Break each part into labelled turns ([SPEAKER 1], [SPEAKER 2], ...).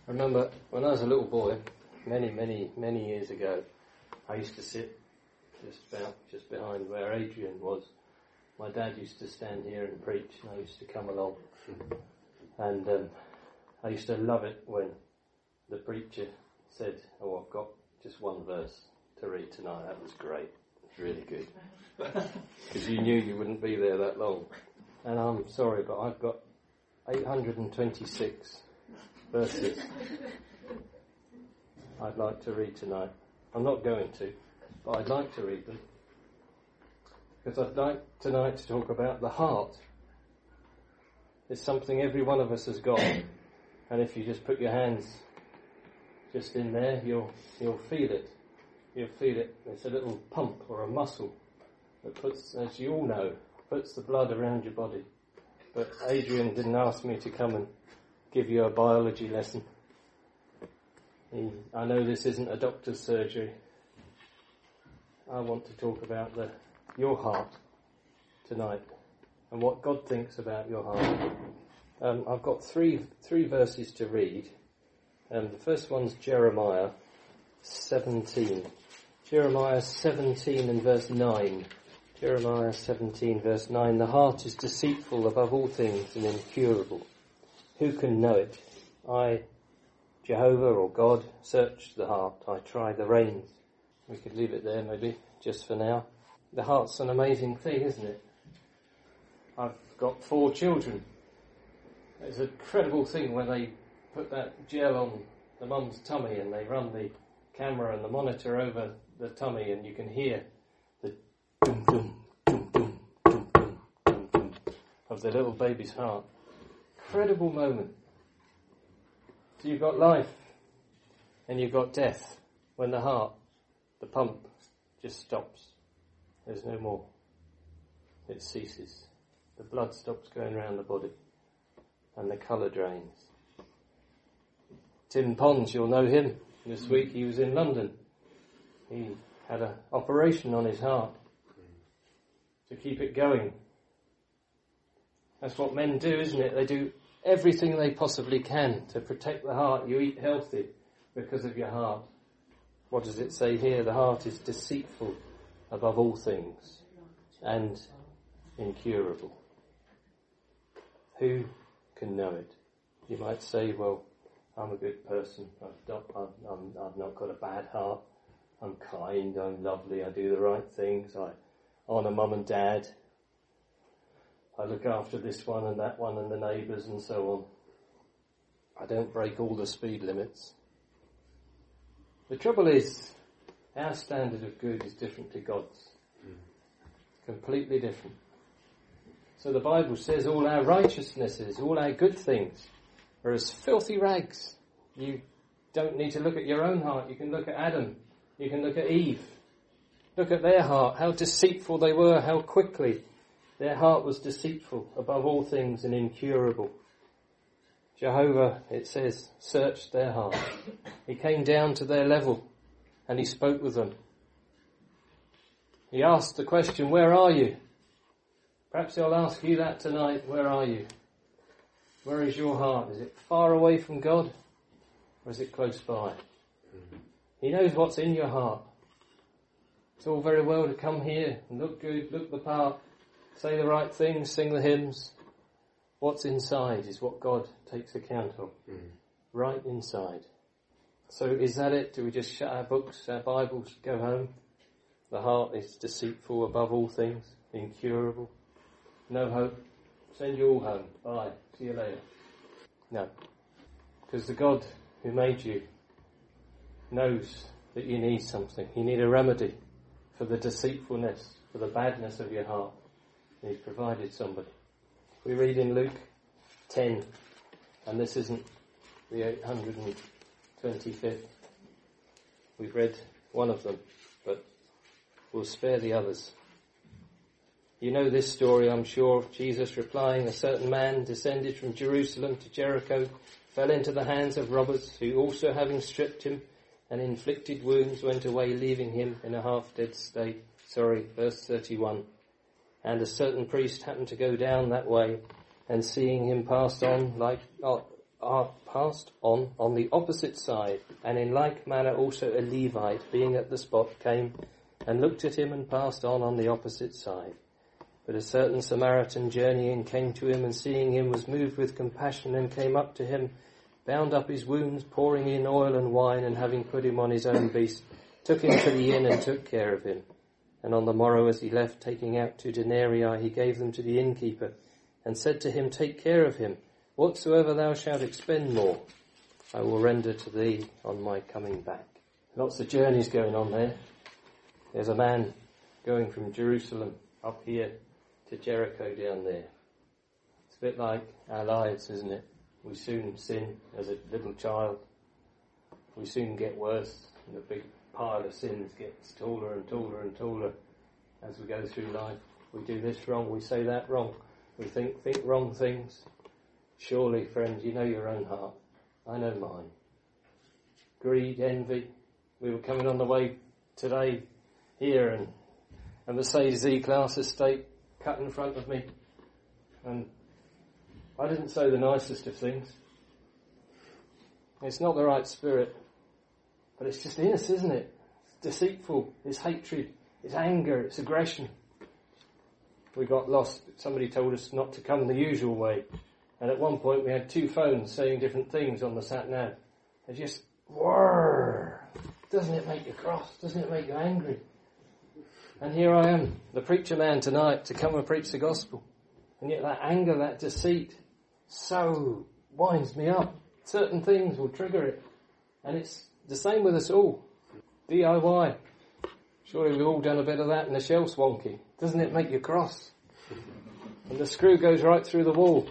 [SPEAKER 1] I remember when I was a little boy, many years ago, I used to sit just behind where Adrian was. My dad used to stand here and preach, and I used to come along. And I used to love it when the preacher said, "Oh, I've got just one verse to read tonight." That was great. It was really good. Because you knew you wouldn't be there that long. And I'm sorry, but I've got 826 verses I'd like to read tonight. I'm not going to, but I'd like to read them. Because I'd like tonight to talk about the heart. It's something every one of us has got. And if you just put your hands just in there, you'll feel it. You'll feel it. It's a little pump or a muscle that puts, as you all know, puts the blood around your body. But Adrian didn't ask me to come and give you a biology lesson. I know this isn't a doctor's surgery. I want to talk about your heart tonight and what God thinks about your heart. I've got three verses to read. The first one's Jeremiah 17. Jeremiah 17 and verse 9. Jeremiah 17 verse 9. The heart is deceitful above all things and incurable. Who can know it? I, Jehovah or God, search the heart. I try the reins. We could leave it there maybe, just for now. The heart's an amazing thing, isn't it? I've got 4 children. It's an incredible thing when they put that gel on the mum's tummy and they run the camera and the monitor over the tummy and you can hear the dum dum dum dum dum dum dum dum of the little baby's heart. Incredible moment. So you've got life and you've got death when the heart, the pump, just stops. There's no more. It ceases. The blood stops going around the body and the colour drains. Tim Pons, you'll know him. This week he was in London. He had an operation on his heart to keep it going. That's what men do, isn't it? They do everything they possibly can to protect the heart. You eat healthy because of your heart. What does it say here? The heart is deceitful above all things and incurable. Who can know it? You might say, well, I'm a good person. I've not got a bad heart. I'm kind, I'm lovely, I do the right things, I honour mum and dad. I look after this one and that one and the neighbours and so on. I don't break all the speed limits. The trouble is, our standard of good is different to God's. Completely different. So the Bible says all our righteousnesses, all our good things are as filthy rags. You don't need to look at your own heart. You can look at Adam. You can look at Eve. Look at their heart, how deceitful they were, how quickly their heart was deceitful above all things and incurable. Jehovah, it says, searched their heart. He came down to their level and he spoke with them. He asked the question, where are you? Perhaps he'll ask you that tonight, where are you? Where is your heart? Is it far away from God or is it close by? He knows what's in your heart. It's all very well to come here and look good, look the part, say the right things, sing the hymns. What's inside is what God takes account of. Right inside. So is that it? Do we just shut our books, our Bibles, go home? The heart is deceitful above all things, incurable. No hope. Send you all home. Bye. See you later. No. Because the God who made you knows that you need something. You need a remedy for the deceitfulness, for the badness of your heart. And he's provided somebody. We read in Luke 10, and this isn't the 825th. We've read one of them, but we'll spare the others. You know this story, I'm sure. Jesus replying, a certain man descended from Jerusalem to Jericho, fell into the hands of robbers, who also having stripped him and inflicted wounds, went away, leaving him in a half-dead state. Verse 31. And a certain priest happened to go down that way, and seeing him passed on, are passed on the opposite side, and in like manner also a Levite, being at the spot, came and looked at him and passed on the opposite side. But a certain Samaritan journeying came to him, and seeing him was moved with compassion, and came up to him, bound up his wounds, pouring in oil and wine, and having put him on his own beast, took him to the inn and took care of him. And on the morrow as he left, taking out 2 denarii, he gave them to the innkeeper, and said to him, Take care of him. Whatsoever thou shalt expend more, I will render to thee on my coming back. Lots of journeys going on there. There's a man going from Jerusalem up here to Jericho down there. It's a bit like our lives, isn't it? We soon sin as a little child. We soon get worse, and the big pile of sins gets taller and taller and taller as we go through life. We do this wrong, we say that wrong, we think wrong things. Surely, friends, you know your own heart. I know mine. Greed, envy. We were coming on the way today here, and a Mercedes E-Class estate cut in front of me, and I didn't say the nicest of things. It's not the right spirit, but it's just in us, isn't it? It's deceitful, it's hatred, it's anger, it's aggression. We got lost. Somebody told us not to come the usual way, and at one point we had 2 phones saying different things on the sat-nav. They just, whirr. Doesn't it make you cross? Doesn't it make you angry? And here I am, the preacher man tonight, to come and preach the gospel. And yet that anger, that deceit, so winds me up. Certain things will trigger it. And it's the same with us all. DIY. Surely we've all done a bit of that in the shell swanky. Doesn't it make you cross? And the screw goes right through the wall.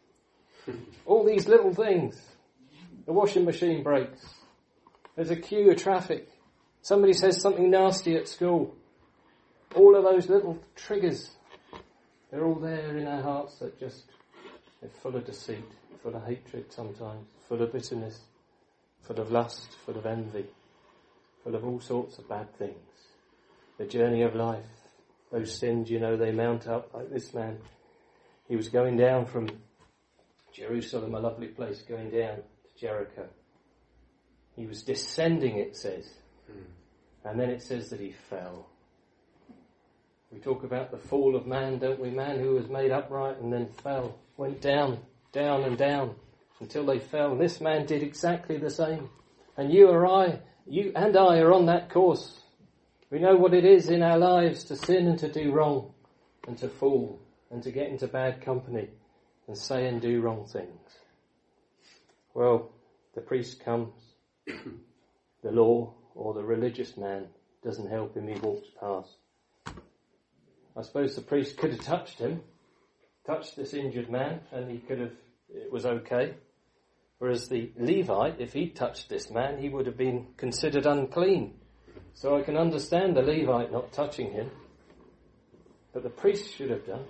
[SPEAKER 1] All these little things. The washing machine breaks. There's a queue of traffic. Somebody says something nasty at school. All of those little triggers, they're all there in our hearts that just, they're full of deceit, full of hatred sometimes, full of bitterness, full of lust, full of envy, full of all sorts of bad things. The journey of life, those sins, you know, they mount up like this man. He was going down from Jerusalem, a lovely place, going down to Jericho. He was descending, it says. And then it says that he fell. We talk about the fall of man, don't we? Man who was made upright and then fell. Went down, down and down until they fell. This man did exactly the same. And you and I are on that course. We know what it is in our lives to sin and to do wrong and to fall and to get into bad company and say and do wrong things. Well, the priest comes. The law or the religious man doesn't help him. He walks past. I suppose the priest could have touched him, touched this injured man, and it was okay. Whereas the Levite, if he'd touched this man, he would have been considered unclean. So I can understand the Levite not touching him, but the priest should have done.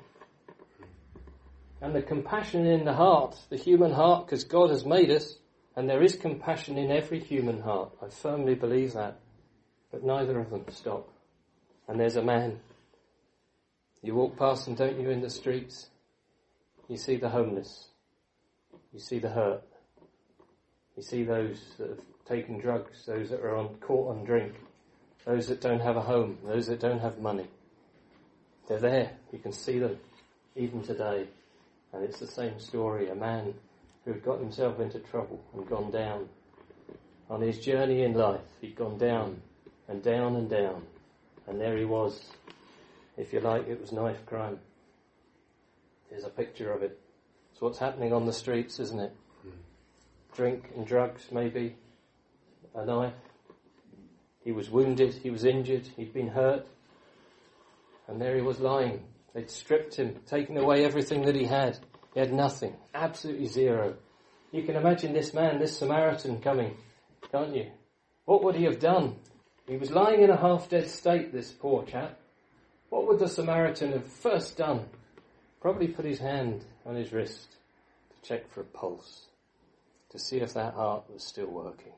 [SPEAKER 1] And the compassion in the heart, the human heart, because God has made us, and there is compassion in every human heart. I firmly believe that. But neither of them stop. And there's a man. You walk past them, don't you, in the streets? You see the homeless. You see the hurt. You see those that have taken drugs, those that are caught on drink, those that don't have a home, those that don't have money. They're there. You can see them even today. And it's the same story. A man who had got himself into trouble and gone down. On his journey in life, he'd gone down and down and down. And there he was. If you like, it was knife crime. There's a picture of it. It's what's happening on the streets, isn't it? Drink and drugs, maybe. A knife. He was wounded, he was injured, he'd been hurt. And there he was lying. They'd stripped him, taken away everything that he had. He had nothing, absolutely zero. You can imagine this man, this Samaritan coming, can't you? What would he have done? He was lying in a half-dead state, this poor chap. What would the Samaritan have first done? Probably put his hand on his wrist to check for a pulse, to see if that heart was still working.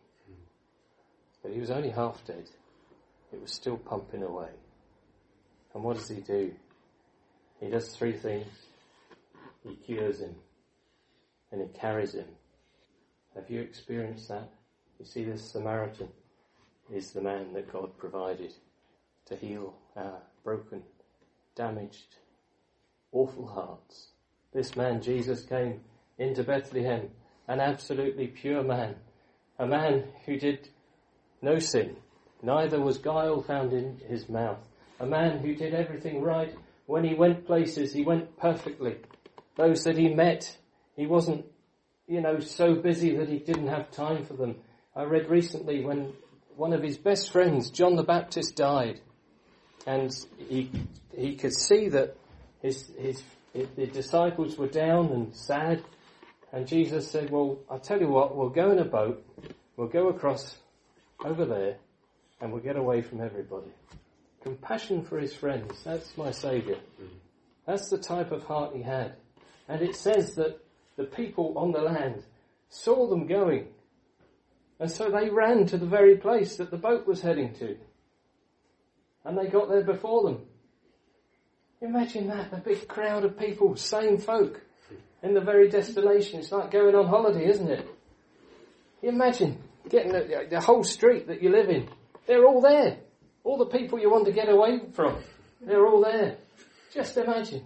[SPEAKER 1] But he was only half dead. It was still pumping away. And what does he do? He does 3 things. He cures him, and he carries him, Have you experienced that? You see, this Samaritan is the man that God provided to heal our broken, damaged, awful hearts. This man, Jesus, came into Bethlehem, an absolutely pure man, a man who did no sin, neither was guile found in his mouth, a man who did everything right. When he went places, he went perfectly. Those that he met, he wasn't, so busy that he didn't have time for them. I read recently when one of his best friends, John the Baptist, died, and he could see that the disciples were down and sad, and Jesus said, well, I'll tell you what, we'll go in a boat, we'll go across over there, and we'll get away from everybody. Compassion for his friends, that's my Saviour. That's the type of heart he had. And it says that the people on the land saw them going, and so they ran to the very place that the boat was heading to. And they got there before them. Imagine that, a big crowd of people, same folk, in the very destination. It's like going on holiday, isn't it? You imagine getting the whole street that you live in. They're all there. All the people you want to get away from, they're all there. Just imagine.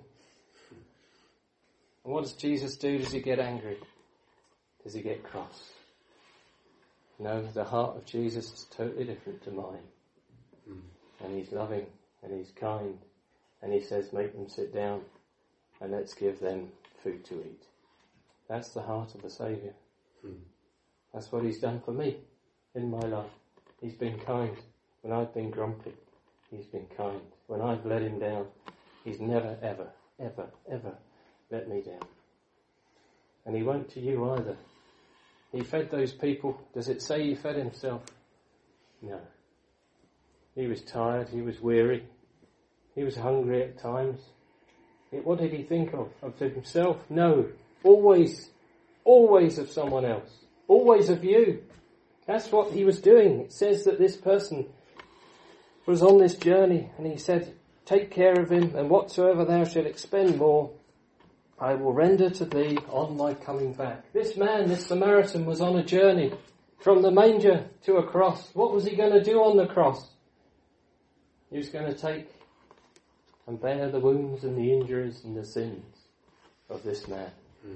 [SPEAKER 1] And what does Jesus do? Does he get angry? Does he get cross? No, the heart of Jesus is totally different to mine. And he's loving and he's kind. And he says, make them sit down and let's give them food to eat. That's the heart of the Saviour. That's what he's done for me in my life. He's been kind. When I've been grumpy, he's been kind. When I've let him down, he's never, ever, ever, ever let me down. And he won't to you either. He fed those people. Does it say he fed himself? No. He was tired. He was weary. He was hungry at times. What did he think of? Of himself? No. Always of someone else. Always of you. That's what he was doing. It says that this person was on this journey, and he said, take care of him, and whatsoever thou shalt expend more, I will render to thee on my coming back. This man, this Samaritan, was on a journey from the manger to a cross. What was he going to do on the cross? He was going to take and bear the wounds and the injuries and the sins of this man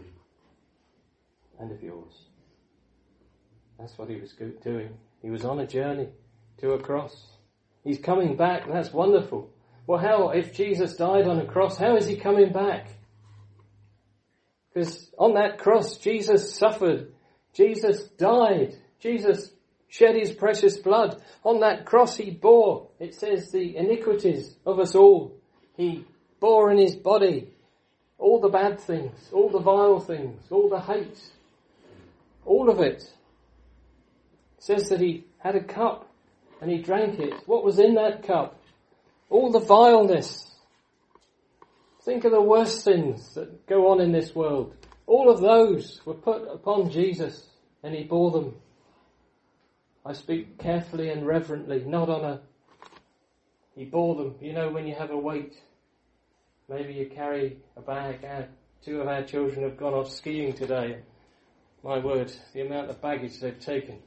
[SPEAKER 1] and of yours. That's what he was doing. He was on a journey to a cross. He's coming back, and that's wonderful. Well, how, if Jesus died on a cross, how is he coming back? Because on that cross, Jesus suffered. Jesus died. Jesus shed his precious blood. On that cross he bore, it says, the iniquities of us all. He bore in his body all the bad things, all the vile things, all the hate, all of it. It says that he had a cup and he drank it. What was in that cup? All the vileness. Think of the worst sins that go on in this world. All of those were put upon Jesus and he bore them. I speak carefully and reverently, not on a... He bore them. You know, when you have a weight, maybe you carry a bag. Two of our children have gone off skiing today. My word, the amount of baggage they've taken.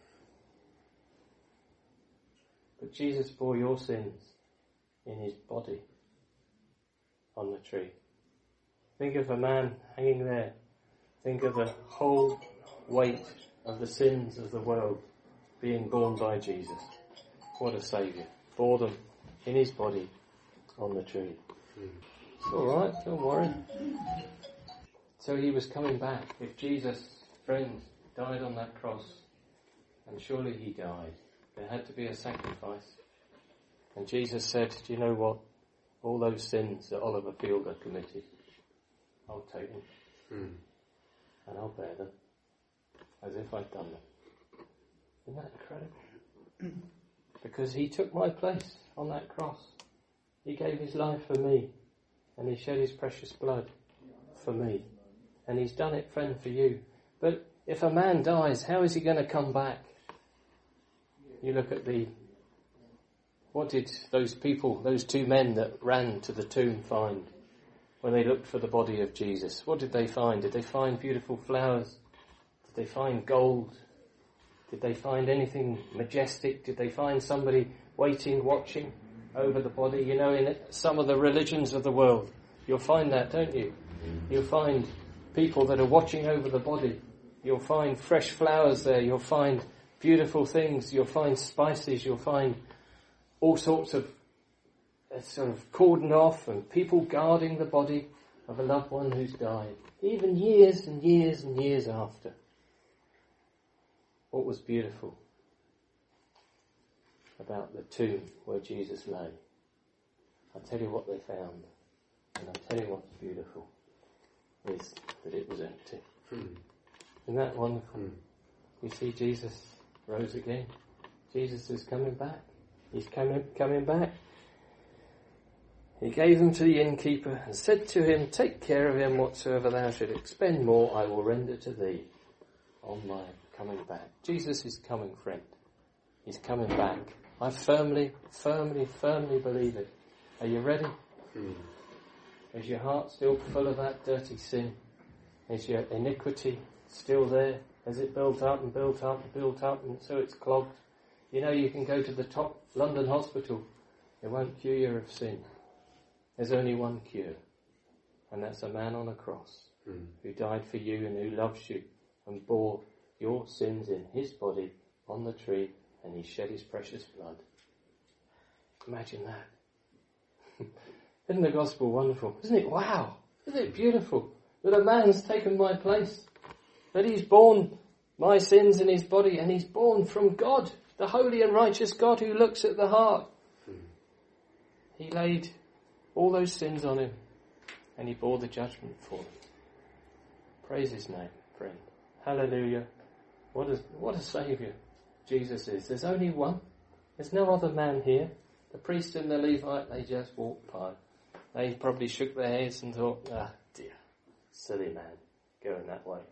[SPEAKER 1] But Jesus bore your sins in his body on the tree. Think of a man hanging there. Think of the whole weight of the sins of the world being borne by Jesus. What a Saviour. Bore them in his body on the tree. It's alright, don't worry. So he was coming back. If Jesus, friends, died on that cross, and surely he died, there had to be a sacrifice. And Jesus said, do you know what? All those sins that Oliver Fielder committed, I'll take them. And I'll bear them as if I'd done them. Isn't that incredible? Because he took my place on that cross. He gave his life for me. And he shed his precious blood for me. And he's done it, friend, for you. But if a man dies, how is he going to come back? You look at what did those people, those two men that ran to the tomb find when they looked for the body of Jesus? What did they find? Did they find beautiful flowers Did they find gold? Did they find anything majestic? Did they find somebody waiting, watching over the body? You know, in some of the religions of the world, you'll find that, don't you? You'll find people that are watching over the body. You'll find fresh flowers there. You'll find beautiful things. You'll find spices. You'll find all sorts of sort of cordoned off and people guarding the body of a loved one who's died, even years and years and years after. What was beautiful about the tomb where Jesus lay? I'll tell you what they found, and I'll tell you what's beautiful, is that it was empty. Isn't that wonderful? You see, Jesus rose again. Jesus is coming back. He's coming back. He gave them to the innkeeper and said to him, "Take care of him, whatsoever thou should expend more, I will render to thee on my coming back." Jesus is coming, friend. He's coming back. I firmly believe it. Are you ready? Is your heart still full of that dirty sin? Is your iniquity still there? Has it built up and built up and built up, and so it's clogged? You know, you can go to the top London hospital. It won't cure you of sin. There's only one cure, and that's a man on a cross who died for you and who loves you and bore your sins in his body on the tree, and he shed his precious blood. Imagine that. Isn't the gospel wonderful? Isn't it? Wow! Isn't it beautiful that a man's taken my place? That he's borne my sins in his body, and he's born from God, the holy and righteous God who looks at the heart. He laid all those sins on him, and he bore the judgment for them. Praise his name, friend. Hallelujah. What a saviour Jesus is. There's only one. There's no other man here. The priest and the Levite, they just walked by. They probably shook their heads and thought, dear, silly man, going that way.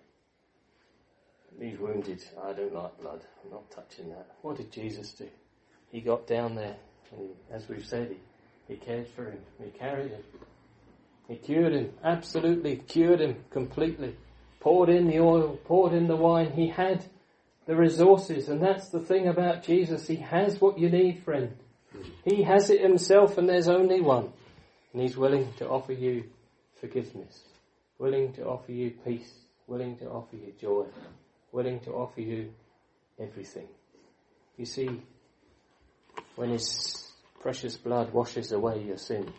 [SPEAKER 1] These wounded, I don't like blood. I'm not touching that. What did Jesus do? He got down there, and as we've said, he cared for him. He carried him. He cured him. Absolutely cured him completely. Poured in the oil, poured in the wine. He had the resources, and that's the thing about Jesus. He has what you need, friend. He has it himself, and there's only one. And he's willing to offer you forgiveness, willing to offer you peace, willing to offer you joy, willing to offer you everything. You see, when his precious blood washes away your sins,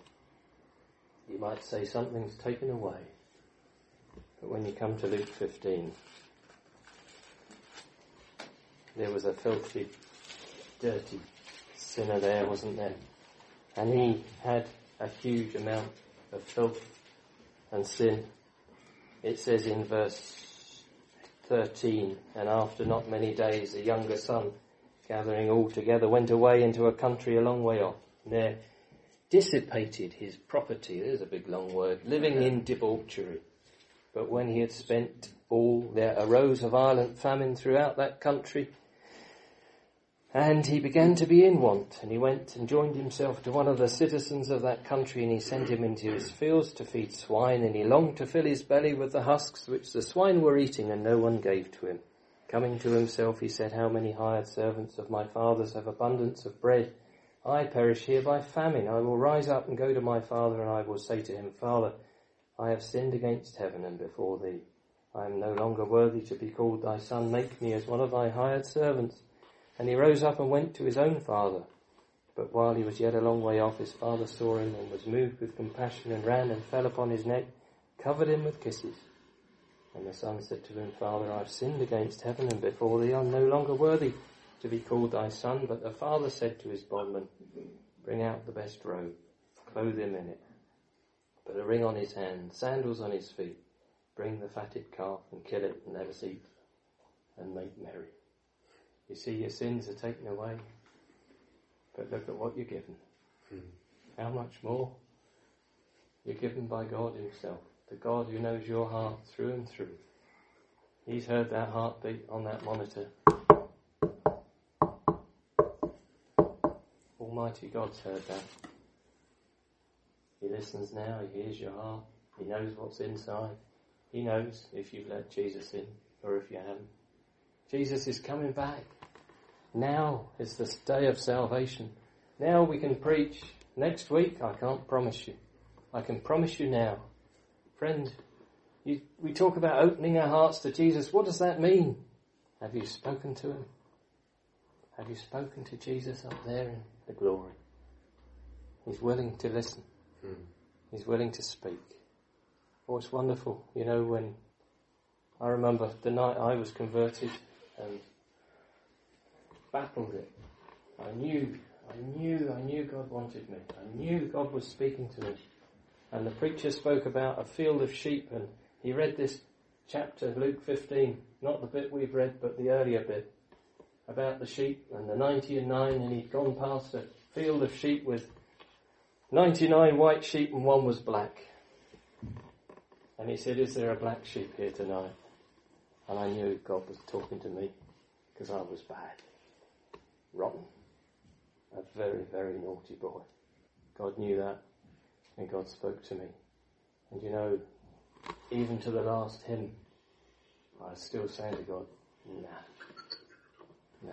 [SPEAKER 1] you might say something's taken away. But when you come to Luke 15, there was a filthy, dirty sinner there, wasn't there? And he had a huge amount of filth and sin. It says in verse 13, "And after not many days, the younger son, gathering all together, went away into a country a long way off, and there dissipated his property," there's a big long word, "living in debauchery. But when he had spent all, there arose a violent famine throughout that country, and he began to be in want. And he went and joined himself to one of the citizens of that country, and he sent him into his fields to feed swine, and he longed to fill his belly with the husks which the swine were eating, and no one gave to him. Coming to himself, he said, How many hired servants of my father's have abundance of bread? I perish here by famine. I will rise up and go to my father, and I will say to him, Father, I have sinned against heaven and before thee. I am no longer worthy to be called thy son. Make me as one of thy hired servants. And he rose up and went to his own father. But while he was yet a long way off, his father saw him and was moved with compassion and ran and fell upon his neck, covered him with kisses. And the son said to him, Father, I have sinned against heaven and before thee. I am no longer worthy to be called thy son. But the father said to his bondman, Bring out the best robe, clothe him in it. Put a ring on his hand, sandals on his feet. Bring the fatted calf and kill it, and let us eat and make merry. You see, your sins are taken away. But look at what you're given. How much more? You're given by God himself. The God who knows your heart through and through. He's heard that heartbeat on that monitor. Almighty God's heard that. He listens now, he hears your heart, he knows what's inside. He knows if you've let Jesus in. or if you haven't. Jesus is coming back. Now is the day of salvation. Now we can preach. Next week, I can't promise you. I can promise you now. Friend, we talk about opening our hearts to Jesus. What does that mean? Have you spoken to him? Have you spoken to Jesus up there in the glory? He's willing to listen. He's willing to speak. Oh, it's wonderful. You know, when I remember the night I was converted and battled it. I knew God wanted me. I knew God was speaking to me. And the preacher spoke about a field of sheep, and he read this chapter, Luke 15, not the bit we've read, but the earlier bit, about the sheep and the 99, and he'd gone past a field of sheep with 99 white sheep and one was black. And he said, is there a black sheep here tonight? And I knew God was talking to me, because I was bad. Rotten. A very, very naughty boy. God knew that, and God spoke to me. And you know, even to the last hymn, I was still saying to God, nah.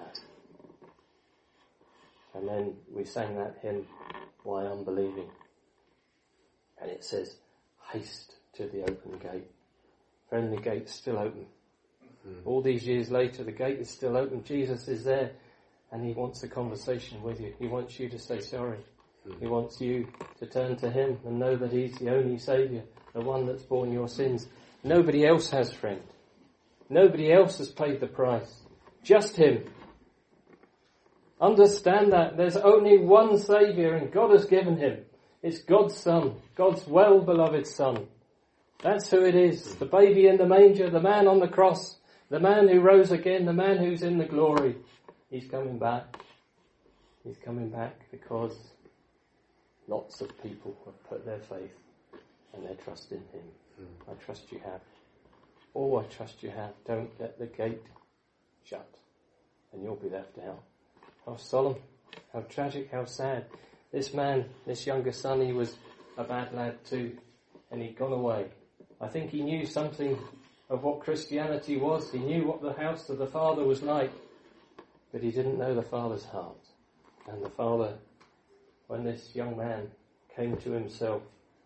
[SPEAKER 1] And then we sang that hymn, Why Unbelieving? And it says, haste to the open gate. Friend, the gate's still open. All these years later, the gate is still open. Jesus is there, and he wants a conversation with you. He wants you to say sorry. He wants you to turn to him and know that he's the only Saviour, the one that's borne your sins. Nobody else has, friend. Nobody else has paid the price. Just him. Understand that. There's only one Saviour, and God has given him. It's God's Son, God's well-beloved Son. That's who it is. The baby in the manger, the man on the cross, the man who rose again, the man who's in the glory. He's coming back. He's coming back because lots of people have put their faith and their trust in him. I trust you have. Oh, I trust you have. Don't let the gate shut and you'll be left out. How solemn, how tragic, how sad. This man, this younger son, he was a bad lad too, and he'd gone away. I think he knew something of what Christianity was. He knew what the house of the Father was like, but he didn't know the Father's heart. And the Father, when this young man came to himself,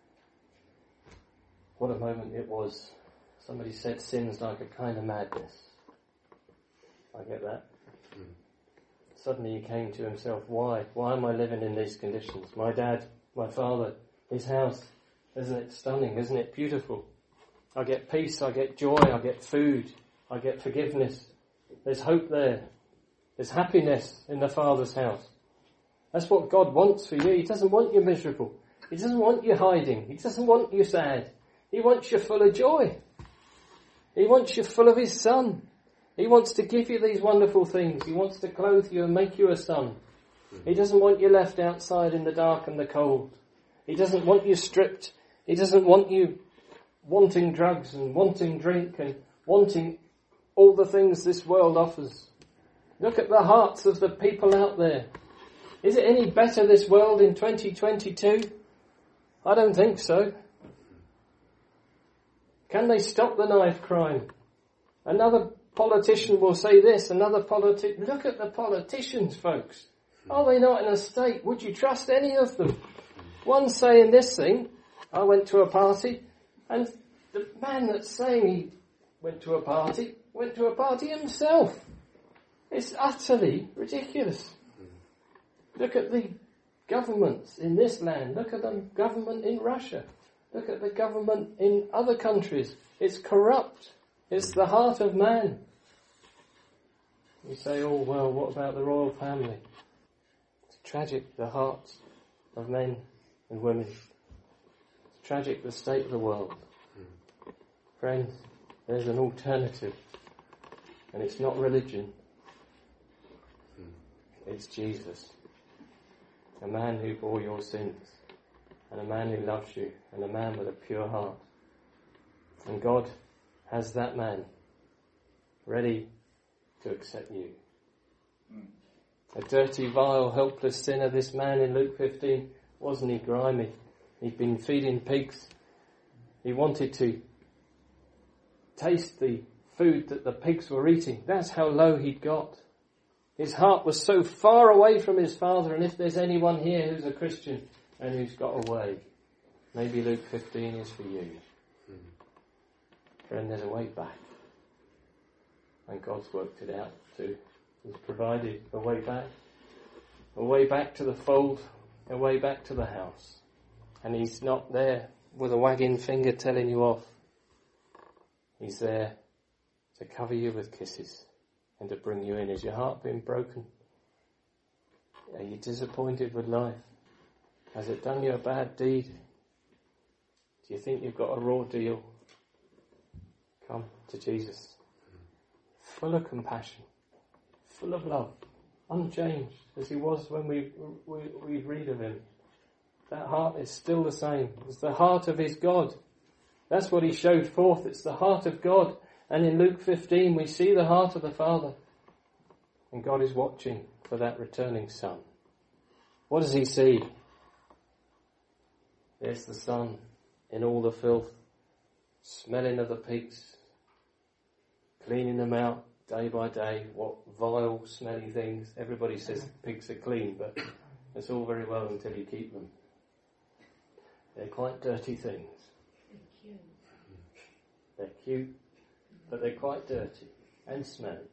[SPEAKER 1] what a moment it was. Somebody said sin's like a kind of madness. I get that. Suddenly he came to himself. Why? Why am I living in these conditions? My dad, my father, his house. Isn't it stunning? Isn't it beautiful? I get peace, I get joy, I get food, I get forgiveness. There's hope there. There's happiness in the Father's house. That's what God wants for you. He doesn't want you miserable. He doesn't want you hiding. He doesn't want you sad. He wants you full of joy. He wants you full of his Son. He wants to give you these wonderful things. He wants to clothe you and make you a son. He doesn't want you left outside in the dark and the cold. He doesn't want you stripped. He doesn't want you wanting drugs and wanting drink and wanting all the things this world offers. Look at the hearts of the people out there. Is it any better, this world, in 2022? I don't think so. Can they stop the knife crime? Another politician will say this, another politician... Look at the politicians, folks. Are they not in a state? Would you trust any of them? One saying this thing, I went to a party, and the man that's saying he went to a party himself. It's utterly ridiculous. Look at the governments in this land. Look at the government in Russia. Look at the government in other countries. It's corrupt. It's the heart of man. You say, oh, well, what about the royal family? It's tragic, the hearts of men and women. It's tragic, the state of the world. Friends, there's an alternative. And it's not religion. It's Jesus. A man who bore your sins. And a man who loves you. And a man with a pure heart. And God has that man ready to accept you. A dirty, vile, helpless sinner, this man in Luke 15, wasn't he grimy? He'd been feeding pigs. He wanted to taste the food that the pigs were eating. That's how low he'd got. His heart was so far away from his Father, and if there's anyone here who's a Christian and who's got away, maybe Luke 15 is for you. Friend, there's a way back. And God's worked it out too. He's provided a way back to the fold, a way back to the house. And he's not there with a wagging finger telling you off. He's there to cover you with kisses and to bring you in. Has your heart been broken? Are you disappointed with life? Has it done you a bad deed? Do you think you've got a raw deal? Come to Jesus. Full of compassion, full of love, unchanged as he was when we read of him. That heart is still the same. It's the heart of his God. That's what he showed forth. It's the heart of God. And in Luke 15 we see the heart of the Father. And God is watching for that returning Son. What does he see? There's the Son in all the filth, smelling of the pigs, cleaning them out day by day. What vile, smelly things. Everybody says pigs are clean, but it's all very well until you keep them. They're quite dirty things. They're cute, but they're quite dirty and smelly.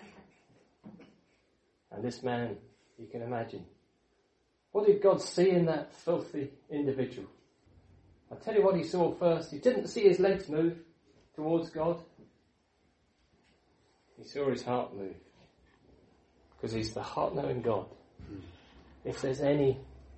[SPEAKER 1] And this man, you can imagine, what did God see in that filthy individual? I'll tell you what he saw first. He didn't see his legs move towards God. He saw his heart move. Because he's the heart-knowing God. If there's any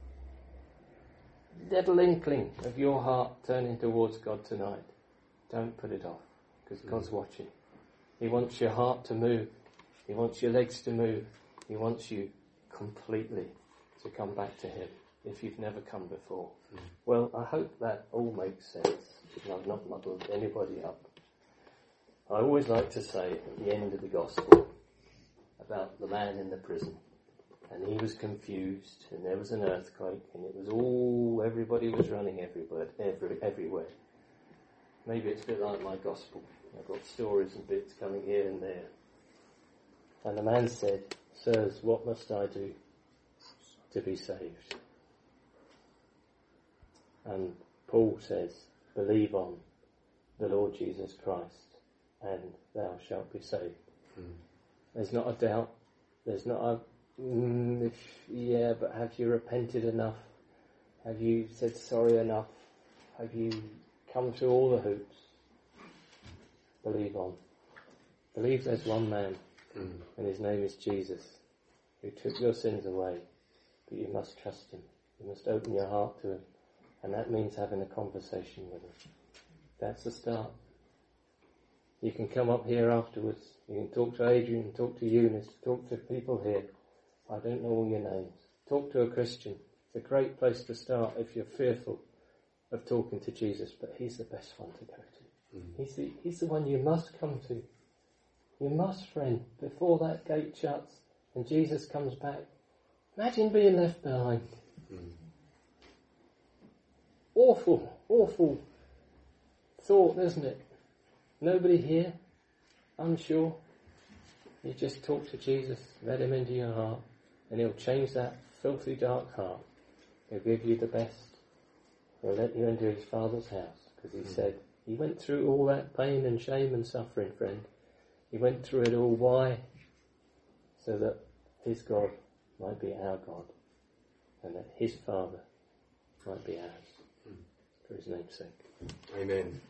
[SPEAKER 1] little inkling of your heart turning towards God tonight, don't put it off. Because God's watching. He wants your heart to move. He wants your legs to move. He wants you completely to come back to him if you've never come before. Well, I hope that all makes sense. And I've not muddled anybody up. I always like to say at the end of the gospel about the man in the prison. And he was confused, and there was an earthquake, and it was everybody was running everywhere. Maybe it's a bit like my gospel. I've got stories and bits coming here and there. And the man said, "Sirs, what must I do to be saved?" And Paul says, "Believe on the Lord Jesus Christ, and thou shalt be saved." There's not a doubt. There's not a, but have you repented enough? Have you said sorry enough? Have you come through all the hoops? Believe on. Believe there's one man, and his name is Jesus, who took your sins away. But you must trust him. You must open your heart to him. And that means having a conversation with him. That's the start. You can come up here afterwards. You can talk to Adrian, talk to Eunice, talk to people here. I don't know all your names. Talk to a Christian. It's a great place to start if you're fearful of talking to Jesus, but he's the best one to go to. He's the one you must come to. You must, friend, before that gate shuts and Jesus comes back. Imagine being left behind. Awful thought, isn't it? Nobody here, unsure. You just talk to Jesus, let him into your heart, and he'll change that filthy dark heart. He'll give you the best. He'll let you into his Father's house, because he said, he went through all that pain and shame and suffering, friend. He went through it all. Why? So that his God might be our God, and that his Father might be ours. For his name's sake.
[SPEAKER 2] Amen.